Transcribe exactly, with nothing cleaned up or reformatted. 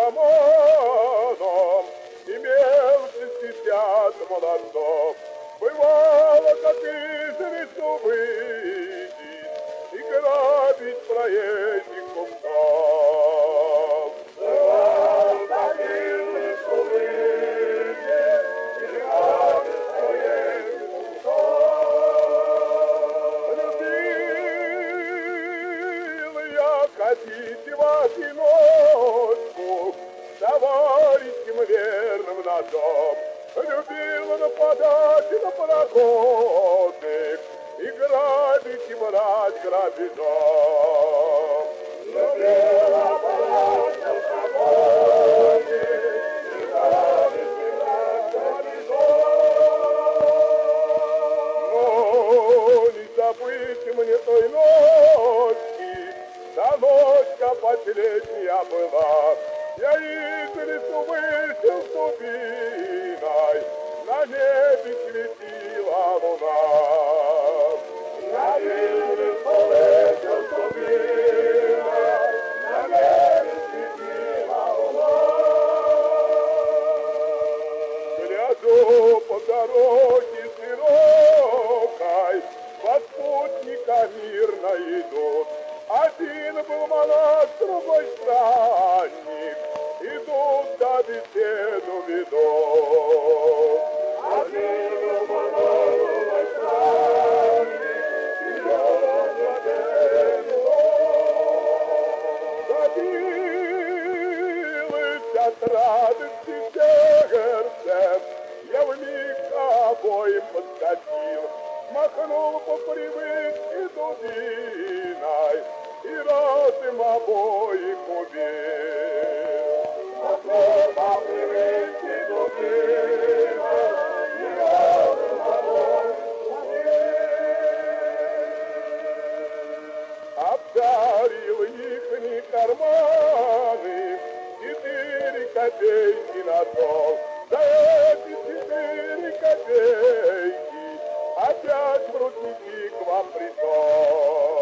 романом имел шестьдесят молодцов. Бывало, как из лесу выйдет и грабить проезжих купцов. Бывало, как из лесу выйдет и грабить проезжих купцов. Любил я ходить в одиночку товарищем верным на дом. Любил нападать на пароходы и грабить и брать грабежом. Любил нападать на пароходы и грабить и брать грабежом. Но не забыть мне той ночи, та ночка последняя была. Я из лесу вышел с дубиной, на небе светила луна. Я из лесу вышел с дубиной, на небе светила луна. Гляжу по дороге широкой, под спутника мирно идут. Один был монах, другой странник, идут да беседу ведут. Один был монах, другой странник, идут да беседу ведут. Забилось от радости сердцем, я вмиг обоим подскочил, махнул по привычке дубиной и разом обоих убил. Махнул по привычке дубиной и разом обоих убил. Обдарил ихни карманы четыре копейки на стол. За эти четыре копейки опять в рудники к вам пришел.